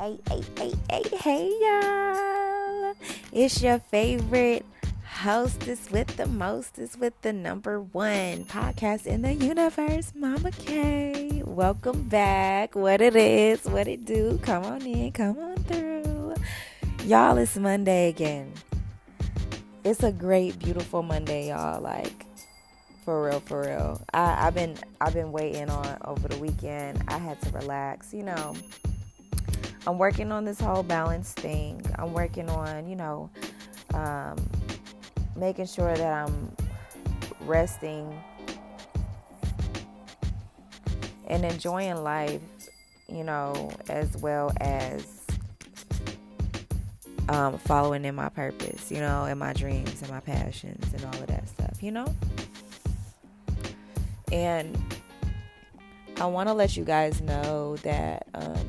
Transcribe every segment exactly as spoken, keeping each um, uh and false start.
Hey, hey, hey, hey, hey, y'all. It's your favorite hostess with the mostest with the number one podcast in the universe, Mama K. Welcome back. What it is, what it do. Come on in, come on through. Y'all, it's Monday again. It's a great, beautiful Monday, y'all. Like, for real, for real. I, I've been I've been waiting on over the weekend. I had to relax, you know. I'm working on this whole balance thing. I'm working on, you know, um, making sure that I'm resting and enjoying life, you know, as well as um, following in my purpose, you know, and my dreams and my passions and all of that stuff, you know. And I want to let you guys know that um,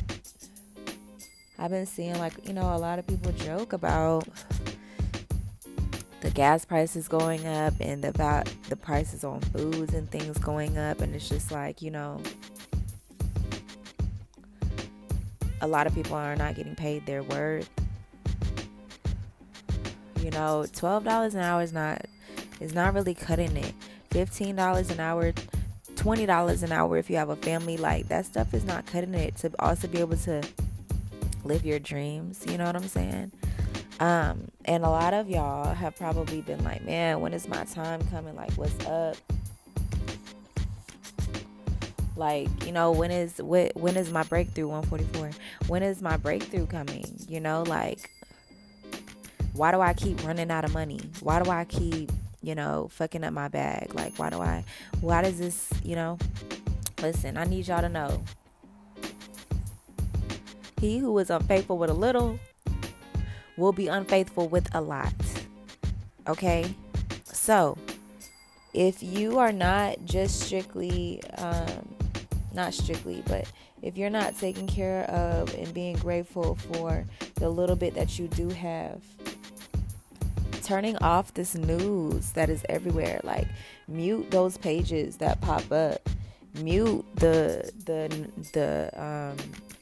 I've been seeing, like, you know, a lot of people joke about the gas prices going up and the about the prices on foods and things going up, and it's just like, you know, a lot of people are not getting paid their worth. You know, twelve dollars an hour is not is not really cutting it. fifteen dollars an hour, twenty dollars an hour if you have a family, like, that stuff is not cutting it to also be able to live your dreams, you know what I'm saying? Um, and a lot of y'all have probably been like, man, when is my time coming? Like, what's up? Like, you know, when is when, when is my breakthrough? one forty-four. When is my breakthrough coming? You know, like, why do I keep running out of money? Why do I keep, you know, fucking up my bag? Like, why do I, why does this, you know? Listen, I need y'all to know. He who is unfaithful with a little will be unfaithful with a lot. Okay? So, if you are not just strictly, um, not strictly, but if you're not taking care of and being grateful for the little bit that you do have, turning off this news that is everywhere, like, mute those pages that pop up, mute the, the, the, um,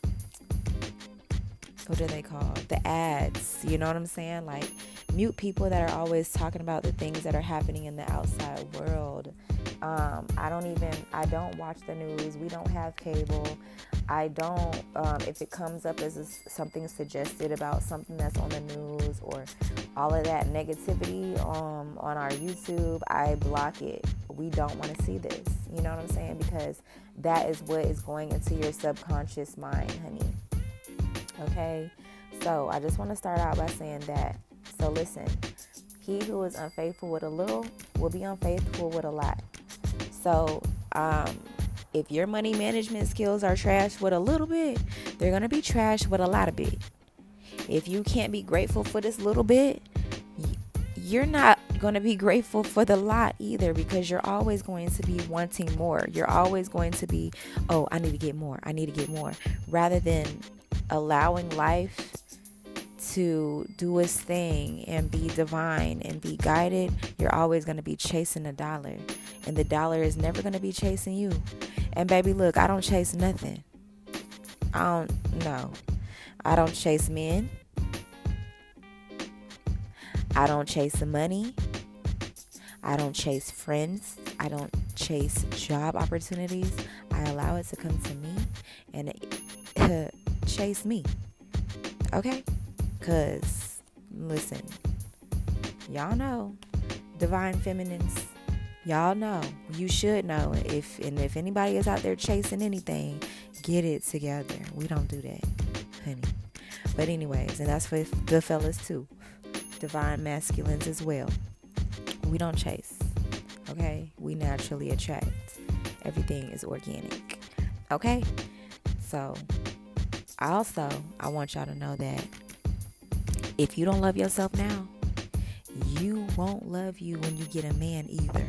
what are they called? The ads, you know what I'm saying? Like, mute people that are always talking about the things that are happening in the outside world. Um, I don't even, I don't watch the news. We don't have cable. I don't, um, if it comes up as a, something suggested about something that's on the news or all of that negativity um, on our YouTube, I block it. We don't want to see this. You know what I'm saying? Because that is what is going into your subconscious mind, honey. Okay, so I just want to start out by saying that. So listen, he who is unfaithful with a little will be unfaithful with a lot. So um, if your money management skills are trash with a little bit, they're going to be trash with a lot of bit. If you can't be grateful for this little bit, you're not going to be grateful for the lot either, because you're always going to be wanting more. You're always going to be, oh, I need to get more. I need to get more. Rather than allowing life to do its thing and be divine and be guided, you're always going to be chasing a dollar, and the dollar is never going to be chasing you. And baby, look, I don't chase nothing. I don't no I don't chase men. I don't chase the money. I don't chase friends. I don't chase job opportunities. I allow it to come to me and it, chase me. Okay? Because, listen, y'all know, divine feminines, y'all know, you should know. If and if anybody is out there chasing anything, get it together. We don't do that, honey. But anyways, and that's for the fellas too, divine masculines as well. We don't chase, okay? We naturally attract. Everything is organic, okay? So also, I want y'all to know that if you don't love yourself now, you won't love you when you get a man either.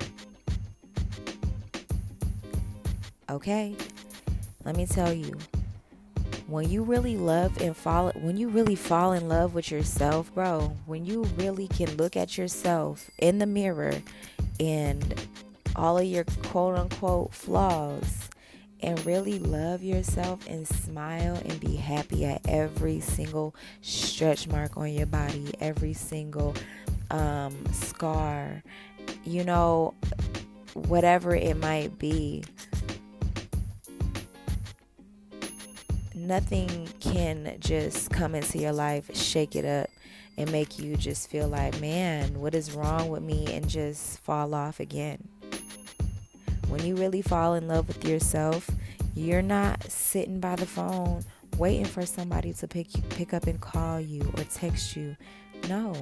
Okay? Let me tell you, when you really love and fall, when you really fall in love with yourself, bro, when you really can look at yourself in the mirror and all of your quote unquote flaws and really love yourself and smile and be happy at every single stretch mark on your body, every single um, scar, you know, whatever it might be. Nothing can just come into your life, shake it up, and make you just feel like, man, what is wrong with me, and just fall off again. When you really fall in love with yourself, you're not sitting by the phone waiting for somebody to pick you, pick up and call you or text you. No.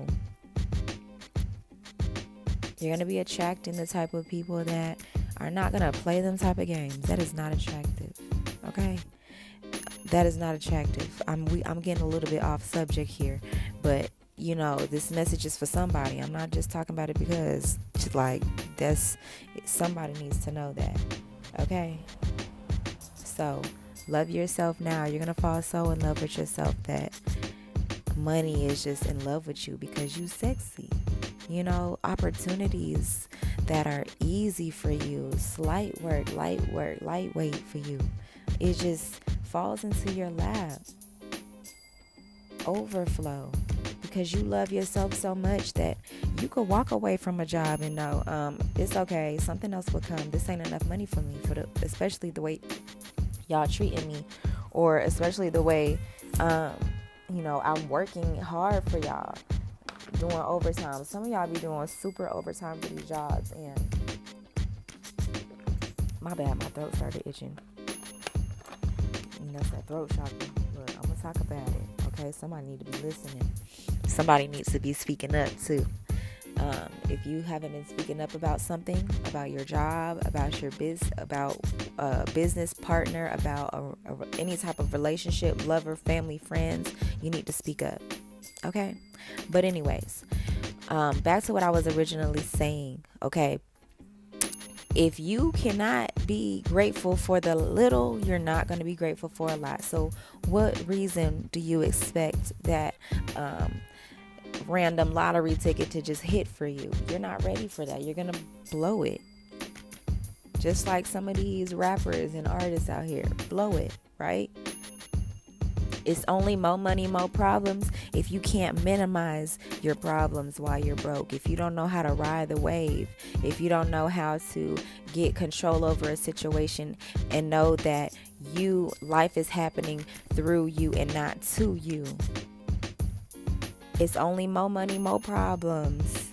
You're going to be attracting the type of people that are not going to play them type of games. That is not attractive. Okay? That is not attractive. I'm we, I'm getting a little bit off subject here, but you know, this message is for somebody. I'm not just talking about it because, like, that's somebody needs to know that. Okay? So, love yourself now. You're gonna fall so in love with yourself that money is just in love with you because you sexy. You know, opportunities that are easy for you, slight work, light work, lightweight for you. It just falls into your lap. Overflow. Because you love yourself so much that you could walk away from a job and know, um, it's okay, something else will come. This ain't enough money for me, for the, especially the way y'all treating me, or especially the way, um, you know, I'm working hard for y'all, doing overtime. Some of y'all be doing super overtime for these jobs, and my bad, my throat started itching. You know, it's that throat chakra. Look, I'm gonna talk about it. Okay, somebody need to be listening. Somebody needs to be speaking up too. Um, if you haven't been speaking up about something, about your job, about your biz, about a business partner, about a, a, any type of relationship, lover, family, friends, you need to speak up. Okay? But anyways, um, back to what I was originally saying. Okay. If you cannot be grateful for the little, you're not going to be grateful for a lot. So what reason do you expect that um, random lottery ticket to just hit for you? You're not ready for that. You're going to blow it. Just like some of these rappers and artists out here. Blow it, right? It's only more money, more problems if you can't minimize your problems while you're broke. If you don't know how to ride the wave. If you don't know how to get control over a situation and know that you, life is happening through you and not to you. It's only more money, more problems.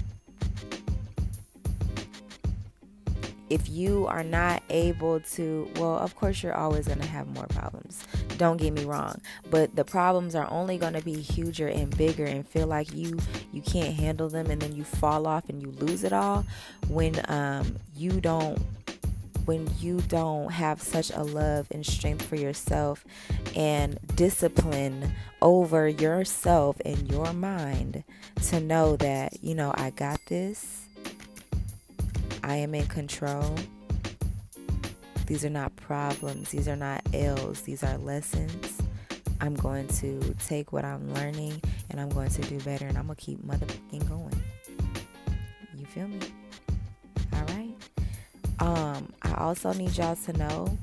If you are not able to, well, of course you're always going to have more problems. Don't get me wrong. But the problems are only going to be huger and bigger and feel like you you can't handle them, and then you fall off and you lose it all when um you don't when you don't have such a love and strength for yourself and discipline over yourself and your mind to know that, you know, I got this. I am in control. These are not problems. These are not ills. These are lessons. I'm going to take what I'm learning and I'm going to do better, and I'm going to keep motherfucking going. You feel me? All right. Um, I also need y'all to know,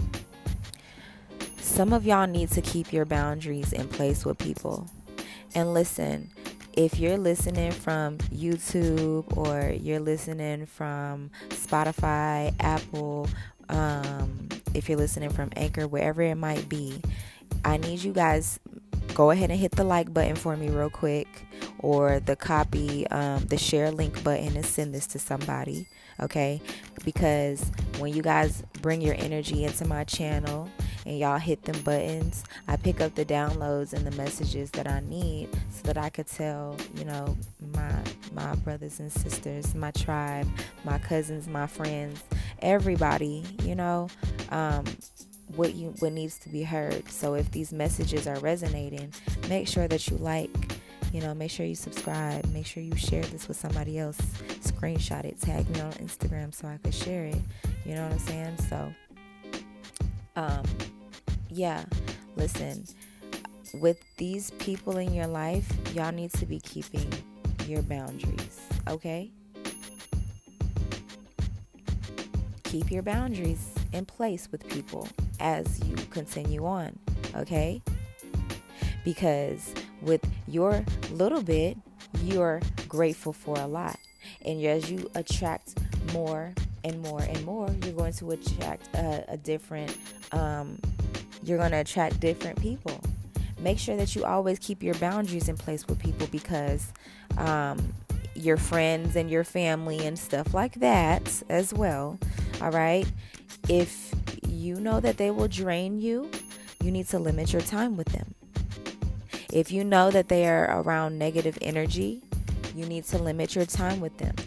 some of y'all need to keep your boundaries in place with people. And listen, if you're listening from YouTube or you're listening from Spotify, Apple, um, if you're listening from Anchor, wherever it might be, I need you guys, go ahead and hit the like button for me real quick, or the copy, um, the share link button, and send this to somebody, okay? Because when you guys bring your energy into my channel and y'all hit them buttons, I pick up the downloads and the messages that I need so that I could tell, you know, my my brothers and sisters, my tribe, my cousins, my friends, everybody, you know, um, what you what needs to be heard. So if these messages are resonating, make sure that you like, you know, make sure you subscribe, make sure you share this with somebody else, screenshot it, tag me on Instagram so I could share it. You know what I'm saying? So, um, yeah, listen, with these people in your life, y'all need to be keeping your boundaries, okay? keep your boundaries in place with people as you continue on, okay? Because with your little bit, you're grateful for a lot. And as you attract more and more and more, you're going to attract a, a different, um, you're going to attract different people. Make sure that you always keep your boundaries in place with people, because um, your friends and your family and stuff like that as well, all right? If you know that they will drain you, you need to limit your time with them. If you know that they are around negative energy, you need to limit your time with them.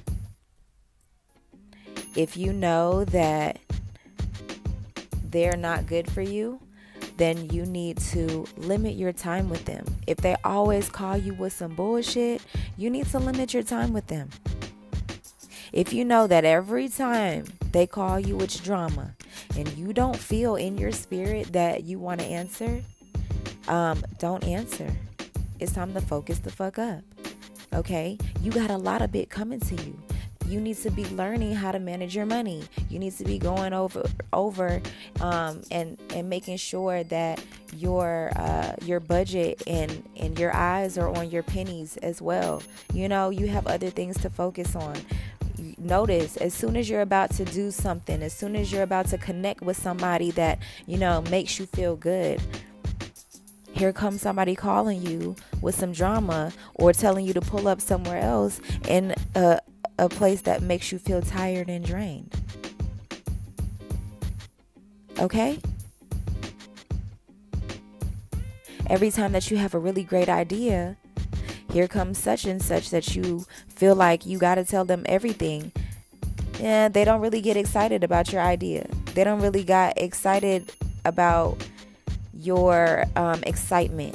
If you know that they're not good for you, then you need to limit your time with them. If they always call you with some bullshit, you need to limit your time with them. If you know that every time they call you with drama and you don't feel in your spirit that you want to answer, um, don't answer. It's time to focus the fuck up. Okay? You got a lot of it coming to you. You need to be learning how to manage your money. You need to be going over over um, and and making sure that your uh, your budget and and your eyes are on your pennies as well. You know, you have other things to focus on. Notice, as soon as you're about to do something, as soon as you're about to connect with somebody that, you know, makes you feel good, here comes somebody calling you with some drama or telling you to pull up somewhere else in a, a place that makes you feel tired and drained. Okay? Every time that you have a really great idea, here comes such and such that you feel like you got to tell them everything. Yeah, they don't really get excited about your idea. They don't really get excited about your um, excitement.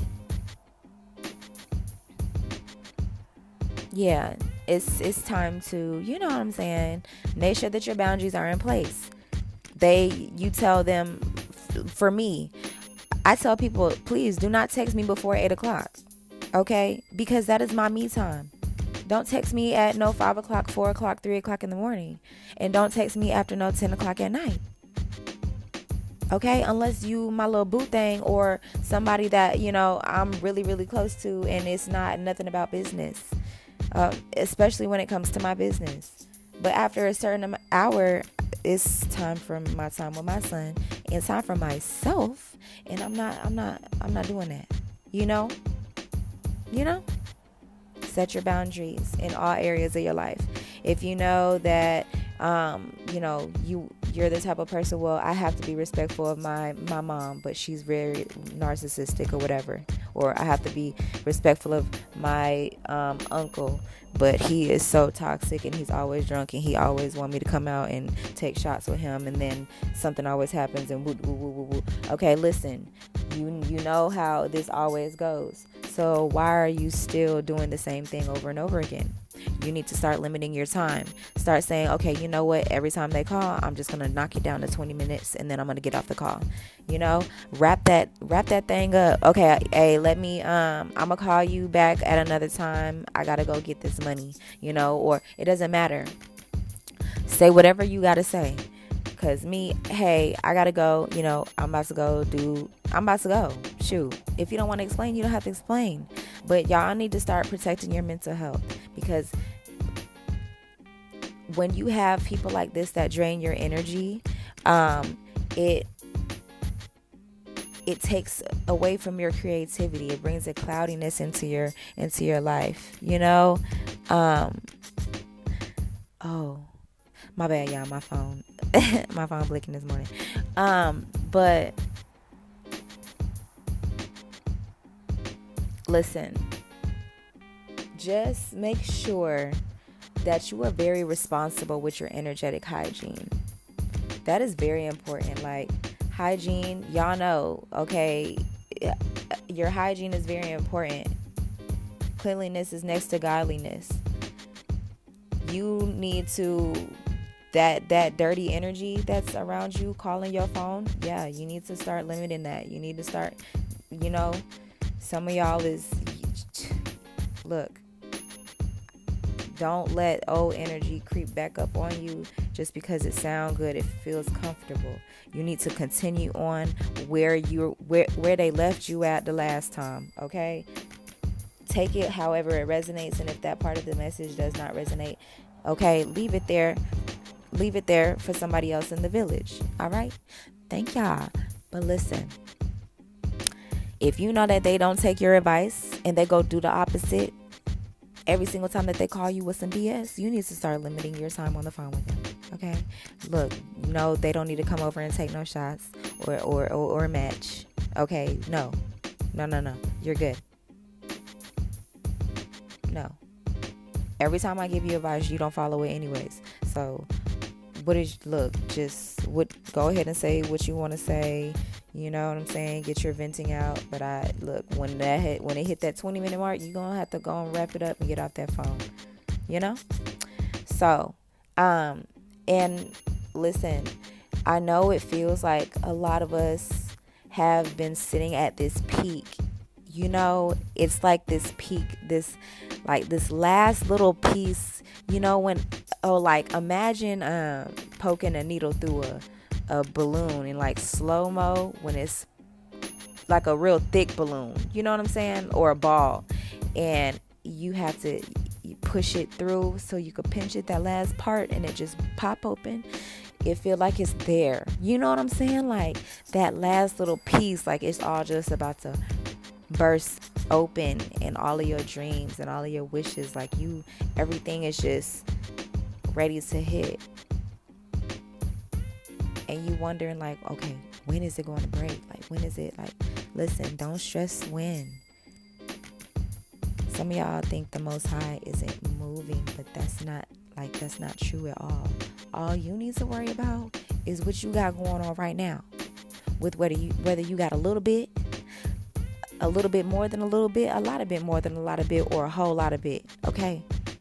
Yeah, it's it's time to, you know what I'm saying, make sure that your boundaries are in place. They, you tell them, f- for me, I tell people, please do not text me before eight o'clock. Okay? Because that is my me time. Don't text me at no five o'clock, four o'clock, three o'clock in the morning. And don't text me after no ten o'clock at night. Okay? Unless you my little boo thing or somebody that, you know, I'm really, really close to and it's not nothing about business. Uh, especially when it comes to my business. But after a certain hour, it's time for my time with my son and time for myself. And I'm not, I'm not, I'm not doing that. You know? You know? Set your boundaries in all areas of your life. If you know that, um, you know, you, you're the type of person, well, I have to be respectful of my, my mom, but she's very narcissistic or whatever. Or I have to be respectful of my um, uncle, but he is so toxic and he's always drunk and he always want me to come out and take shots with him, and then something always happens and woo, woo, woo, woo, woo. Okay, listen, you you know how this always goes. So why are you still doing the same thing over and over again? You need to start limiting your time. Start saying, okay, you know what? Every time they call, I'm just gonna knock it down to twenty minutes, and then I'm gonna get off the call. You know, wrap that wrap that thing up. Okay, hey, let me. Um, I'm gonna call you back at another time. I gotta go get this money. You know, or it doesn't matter. Say whatever you gotta say. Cause me, hey, I gotta go. You know, I'm about to go do. I'm about to go. Shoot. If you don't want to explain, you don't have to explain. But y'all need to start protecting your mental health, because when you have people like this that drain your energy, um, it it takes away from your creativity. It brings a cloudiness into your into your life. You know. Um, oh, my bad, y'all. My phone, my phone blinking this morning. Um, but. Listen, just make sure that you are very responsible with your energetic hygiene. That is very important. Like, hygiene, y'all know, okay, your hygiene is very important. Cleanliness is next to godliness. You need to, that that dirty energy that's around you calling your phone, yeah, you need to start limiting that. You need to start, you know, some of y'all is, look, Don't let old energy creep back up on you just because it sounds good, it feels comfortable. You need to continue on where you where where they left you at the last time, okay? Take it however it resonates, and if that part of the message does not resonate, okay, leave it there. Leave it there for somebody else in the village. All right? Thank y'all. But listen, if you know that they don't take your advice and they go do the opposite every single time that they call you with some B S, you need to start limiting your time on the phone with them. Okay? Look, no, they don't need to come over and take no shots or or or, or match. Okay? No. No, no, no. You're good. No. Every time I give you advice, you don't follow it anyways. So, what is, look, just what, go ahead and say what you want to say. You know what I'm saying? Get your venting out. But I, look, when that hit, when it hit that twenty minute mark, you're going to have to go and wrap it up and get off that phone. You know? So, um, and listen, I know it feels like a lot of us have been sitting at this peak. You know, it's like this peak, this, like this last little piece, you know, when, oh, like imagine um, poking a needle through a, a balloon in like slow-mo when it's like a real thick balloon, you know what I'm saying? Or a ball. And you have to push it through so you could pinch it, that last part, and it just pop open. It feel like it's there. You know what I'm saying? Like that last little piece, like it's all just about to burst open, and all of your dreams and all of your wishes, like you, everything is just ready to hit. And you wondering like, okay, when is it going to break? Like, when is it? Like, listen, don't stress when. Some of y'all think the Most High isn't moving, but that's not, like, that's not true at all. All you need to worry about is what you got going on right now. With whether you, whether you got a little bit, a little bit more than a little bit, a lot of bit more than a lot of bit, or a whole lot of bit, okay?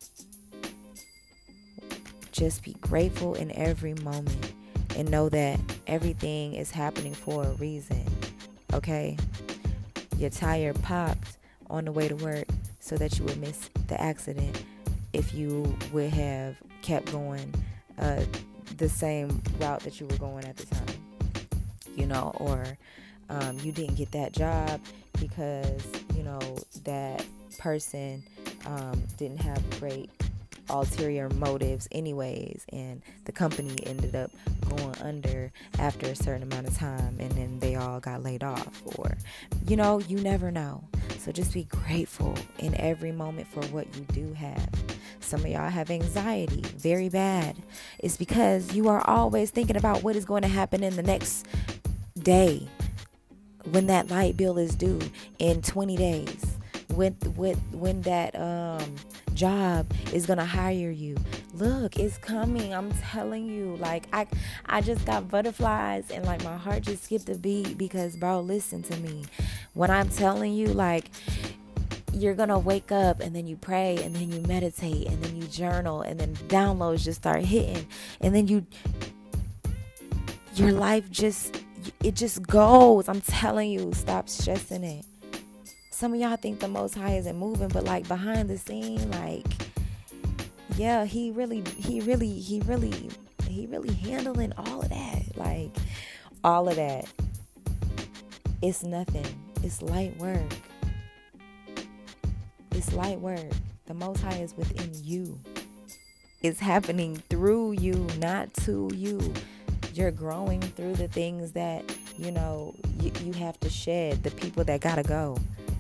Just be grateful in every moment and know that everything is happening for a reason, okay? Your tire popped on the way to work so that you would miss the accident if you would have kept going uh, the same route that you were going at the time, you know, or um, you didn't get that job because, you know, that person um, didn't have great ulterior motives anyways, and the company ended up going under after a certain amount of time, and then they all got laid off, or, you know, you never know. So just be grateful in every moment for what you do have. Some of y'all have anxiety, very bad. It's because you are always thinking about what is going to happen in the next day, when that light bill is due in twenty days, when when when that um job is gonna hire you. Look, it's coming. I'm telling you. Like, I I just got butterflies, and like my heart just skipped a beat, because, bro, listen to me. When I'm telling you, like, you're gonna wake up and then you pray and then you meditate and then you journal and then downloads just start hitting, and then you your life just it just goes. I'm telling you, stop stressing it. Some of y'all think the Most High isn't moving, but like behind the scene, like, yeah, he really, he really, he really, he really handling all of that. Like, all of that. It's nothing. It's light work. It's light work. The Most High is within you. It's happening through you, not to you. You're growing through the things that, you know, you, you have to shed, the people that gotta go.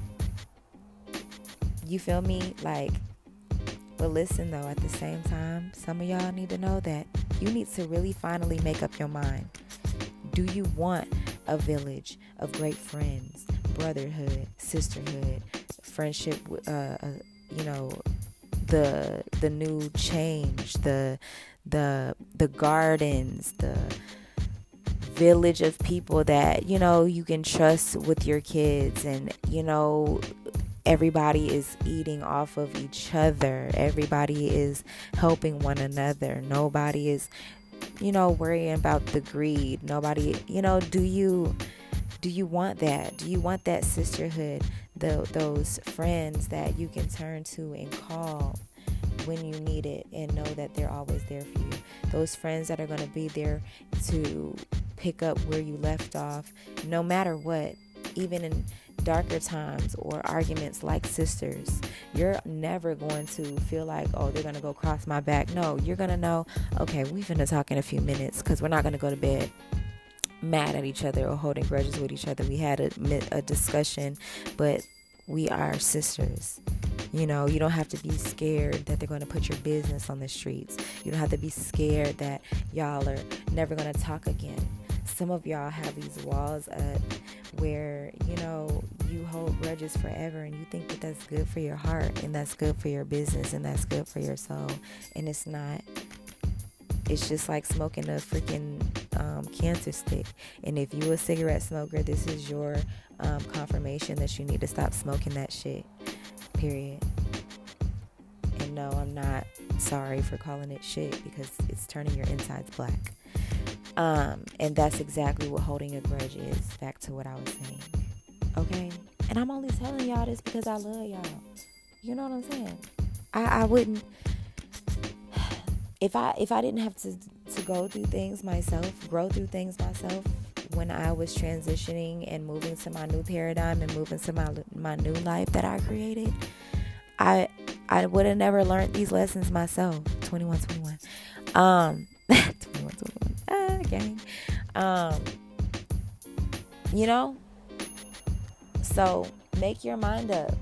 You feel me? Like, but listen though, at the same time, some of y'all need to know that you need to really finally make up your mind. Do you want a village of great friends, brotherhood, sisterhood, friendship, uh, uh you know, the the new change, the the the gardens, the village of people that, you know, you can trust with your kids, and, you know, everybody is eating off of each other, everybody is helping one another, nobody is, you know, worrying about the greed, nobody, you know, do you do you want that? Do you want that sisterhood, the, those friends that you can turn to and call when you need it, and know that they're always there for you. Those friends that are going to be there to pick up where you left off, no matter what, even in darker times or arguments like sisters. You're never going to feel like, oh, they're going to go cross my back. No, you're going to know, okay, we're going to talk in a few minutes, because we're not going to go to bed mad at each other or holding grudges with each other. We had a, a discussion, but we are sisters. You know, you don't have to be scared that they're going to put your business on the streets. You don't have to be scared that y'all are never going to talk again. Some of y'all have these walls up where, you know, you hold grudges forever, and you think that that's good for your heart, and that's good for your business, and that's good for your soul. And it's not. It's just like smoking a freaking um, cancer stick. And if you a cigarette smoker, this is your um, confirmation that you need to stop smoking that shit. Period. And no, I'm not sorry for calling it shit, because it's turning your insides black. Um, and that's exactly what holding a grudge is. Back to what I was saying. Okay? And I'm only telling y'all this because I love y'all. You know what I'm saying? I, I wouldn't... If I if I didn't have to, to go through things myself, grow through things myself, when I was transitioning and moving to my new paradigm and moving to my my new life that I created, I I would have never learned these lessons myself. twenty-one twenty-one Um, twenty-one twenty-one Ah, gang. Um, you know? So, make your mind up.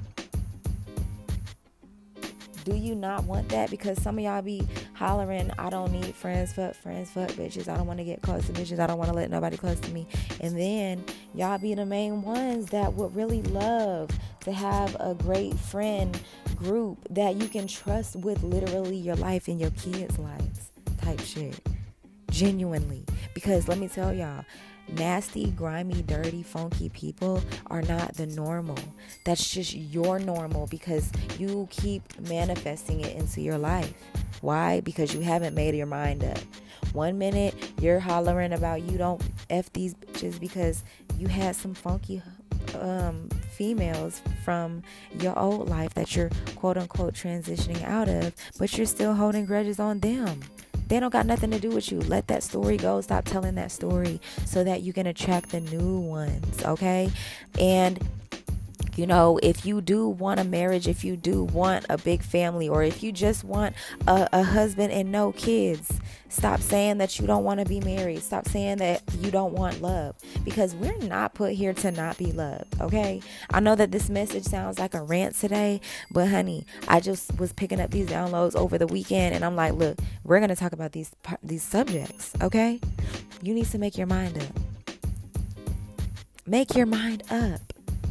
Do you not want that? Because some of y'all be hollering, I don't need friends, fuck friends, fuck bitches. I don't want to get close to bitches. I don't want to let nobody close to me. And then y'all be the main ones that would really love to have a great friend group that you can trust with literally your life and your kids' lives type shit. Genuinely. Because let me tell y'all, nasty, grimy, dirty, funky people are not the normal. That's just your normal, because you keep manifesting it into your life. Why? Because you haven't made your mind up. One minute you're hollering about you don't F these bitches because you had some funky um, females from your old life that you're quote unquote transitioning out of, but you're still holding grudges on them. They don't got nothing to do with you. Let that story go. Stop telling that story so that you can attract the new ones, okay? And, you know, if you do want a marriage, if you do want a big family, or if you just want a, a husband and no kids, stop saying that you don't want to be married. Stop saying that you don't want love, because we're not put here to not be loved, okay? I know that this message sounds like a rant today, but honey, I just was picking up these downloads over the weekend, and I'm like, look, we're going to talk about these these subjects, okay? You need to make your mind up. Make your mind up.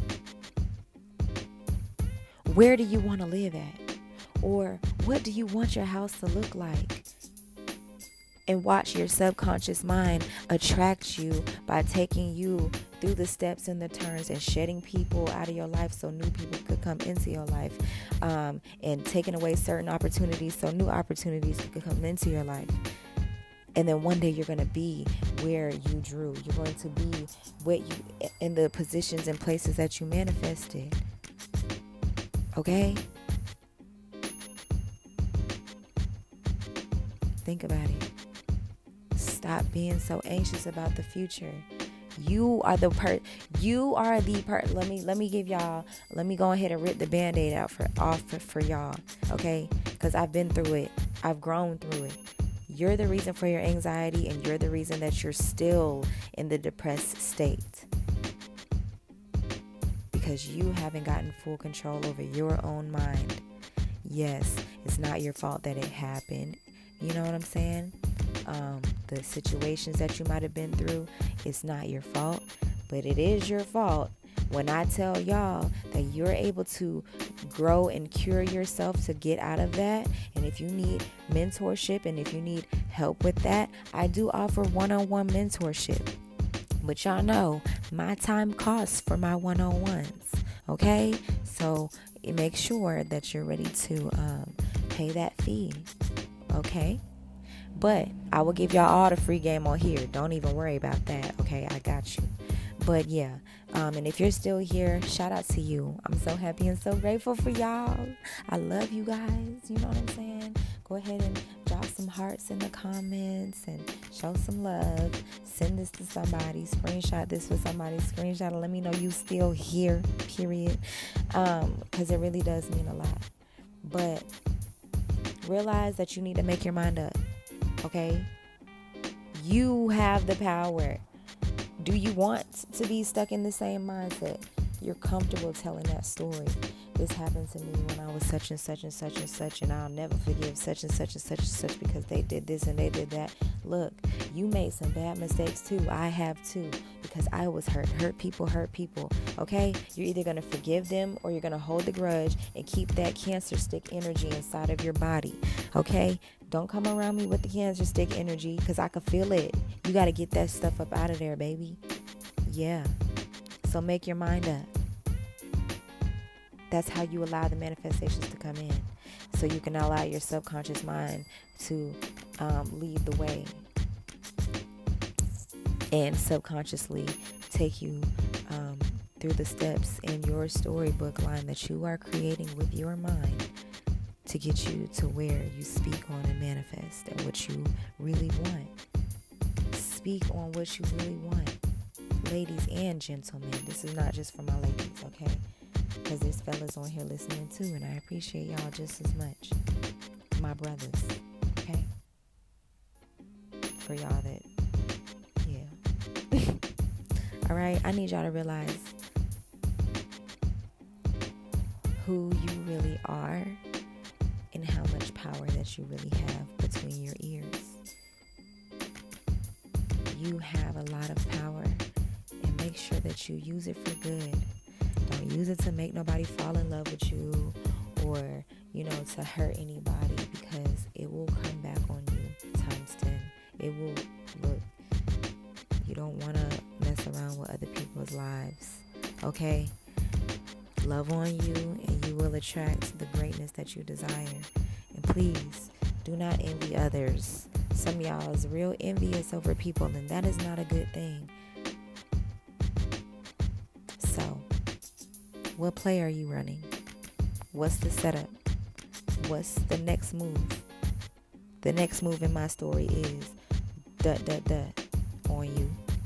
Where do you want to live at? Or what do you want your house to look like? And watch your subconscious mind attract you by taking you through the steps and the turns and shedding people out of your life so new people could come into your life, um, and taking away certain opportunities so new opportunities could come into your life. And then one day you're going to be where you drew. You're going to be what you in the positions and places that you manifested. Okay? Think about it. Stop being so anxious about the future. You are the part. You are the part. Let me let me give y'all. Let me go ahead and rip the Band-Aid out for off for, for y'all. Okay? Because I've been through it. I've grown through it. You're the reason for your anxiety, and you're the reason that you're still in the depressed state. Because you haven't gotten full control over your own mind. Yes, it's not your fault that it happened. You know what I'm saying? Um, the situations that you might have been through, it's not your fault, but it is your fault when I tell y'all that you're able to grow and cure yourself to get out of that. And if you need mentorship and if you need help with that, I do offer one-on-one mentorship. But y'all know my time costs for my one-on-ones, okay? So make sure that you're ready to um, pay that fee, okay? But I will give y'all all the free game on here. Don't even worry about that, okay? I got you. But yeah, um, and if you're still here, shout out to you. I'm so happy and so grateful for y'all. I love you guys. You know what I'm saying? Go ahead and drop some hearts in the comments and show some love. Send this to somebody. Screenshot this for somebody. Screenshot it. Let me know you still here, period. Um, because it really does mean a lot. But realize that you need to make your mind up. Okay? You have the power. Do you want to be stuck in the same mindset? You're comfortable telling that story. This happened to me when I was such and such and such and such, and I'll never forgive such and such and such and such because they did this and they did that. Look, you made some bad mistakes too. I have too, because I was hurt. Hurt people hurt people, okay? You're either going to forgive them or you're going to hold the grudge and keep that cancer stick energy inside of your body, okay? Don't come around me with the cancer stick energy because I can feel it. You got to get that stuff up out of there, baby. Yeah. So make your mind up. That's how you allow the manifestations to come in. So you can allow your subconscious mind to um, lead the way and subconsciously take you um, through the steps in your storybook line that you are creating with your mind to get you to where you speak on and manifest and what you really want. Speak on what you really want. Ladies and gentlemen, this is not just for my ladies, okay? Because there's fellas on here listening too, and I appreciate y'all just as much. My brothers, okay? For y'all that, yeah. All right, I need y'all to realize who you really are and how much power that you really have between your ears. You have a lot of power, and make sure that you use it for good. Don't use it to make nobody fall in love with you or, you know, to hurt anybody, because it will come back on you times ten. It will, look, you don't want to mess around with other people's lives, okay? Love on you and you will attract the greatness that you desire. And please, do not envy others. Some of y'all is real envious over people, and that is not a good thing. So, what play are you running? What's the setup? What's the next move? The next move in my story is dut dut dut on you.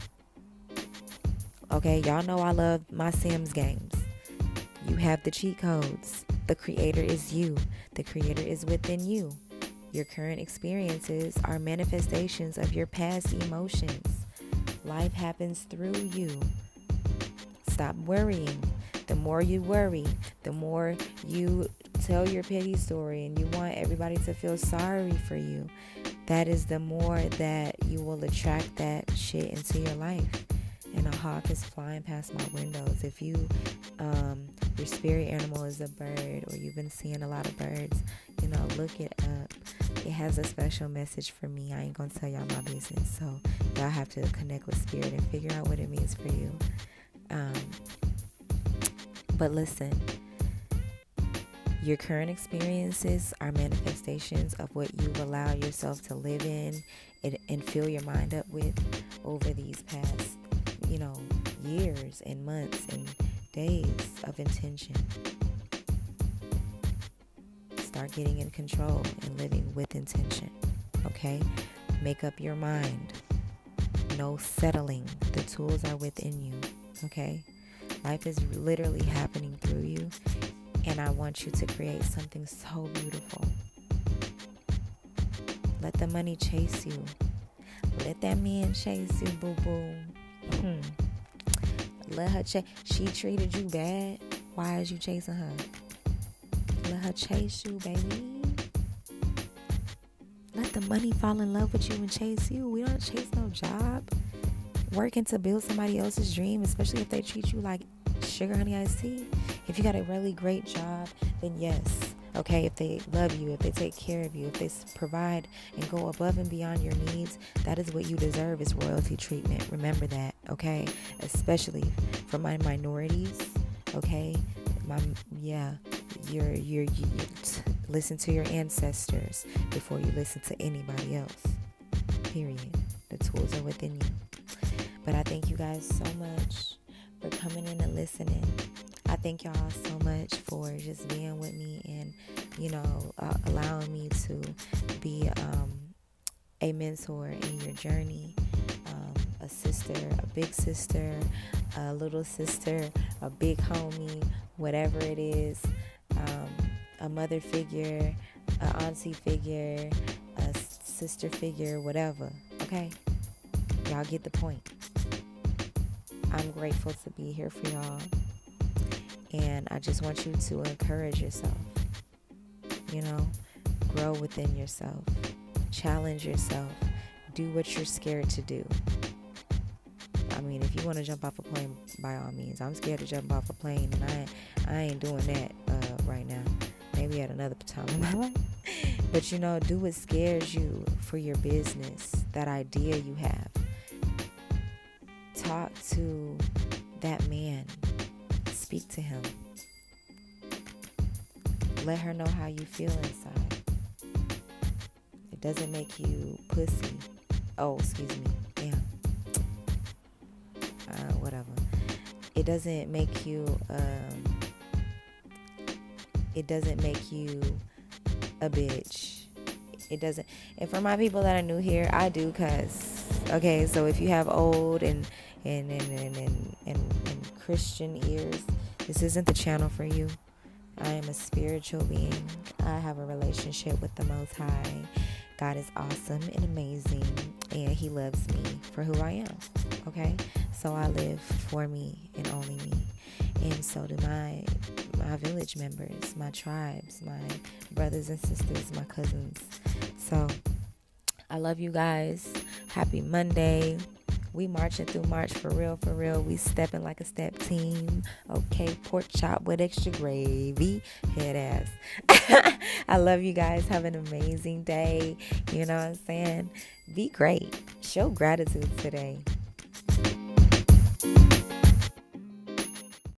Okay, y'all know I love my Sims games. You have the cheat codes. The creator is you. The creator is within you. Your current experiences are manifestations of your past emotions. Life happens through you. Stop worrying. The more you worry, the more you tell your pity story and you want everybody to feel sorry for you, that is the more that you will attract that shit into your life. And a hawk is flying past my windows. If you, um, your spirit animal is a bird, or you've been seeing a lot of birds, you know, look it up. It has a special message for me. I ain't gonna tell y'all my business, so y'all have to connect with spirit and figure out what it means for you. Um, but listen, your current experiences are manifestations of what you allow yourself to live in and, and fill your mind up with over these past, you know, years and months and days of intention. Start getting in control and living with intention, okay? Make up your mind. No settling. The tools are within you, okay? Life is literally happening through you, and I want you to create something so beautiful. Let the money chase you. Let that man chase you, boo-boo. Hmm. Let her chase. She treated you bad. Why is you chasing her? Let her chase you, baby. Let the money fall in love with you and chase you. We don't chase no job. Working to build somebody else's dream, especially if they treat you like sugar honey iced tea. If you got a really great job, then yes. Okay, if they love you, if they take care of you, if they provide and go above and beyond your needs, that is what you deserve, is royalty treatment. Remember that, okay? Especially for my minorities, okay? My yeah, you're you're you, you t- listen to your ancestors before you listen to anybody else. Period. The tools are within you. But I thank you guys so much for coming in and listening. I thank y'all so much for just being with me and, you know, uh, allowing me to be um, a mentor in your journey, um, a sister, a big sister, a little sister, a big homie, whatever it is, um, a mother figure, an auntie figure, a sister figure, whatever, okay? Y'all get the point. I'm grateful to be here for y'all. And I just want you to encourage yourself. You know, grow within yourself. Challenge yourself. Do what you're scared to do. I mean, if you want to jump off a plane, by all means. I'm scared to jump off a plane, and I, I ain't doing that uh, right now. Maybe at another time in my life. But, you know, do what scares you for your business, that idea you have. Talk to that man. Speak to him. Let her know how you feel inside. It doesn't make you pussy. Oh, excuse me. Damn. Uh, whatever. It doesn't make you, um, it doesn't make you a bitch. It doesn't. And for my people that are new here, I do cuss. Okay, so if you have old and and and and, and, and, and Christian ears, this isn't the channel for you. I am a spiritual being. I have a relationship with the Most High. God is awesome and amazing, and He loves me for who I am. Okay, so I live for me and only me, and so do my my village members, my tribes, my brothers and sisters, my cousins. So I love you guys. Happy Monday. We marching through March for real, for real. We stepping like a step team. Okay, pork chop with extra gravy. Head ass. I love you guys. Have an amazing day. You know what I'm saying? Be great. Show gratitude today.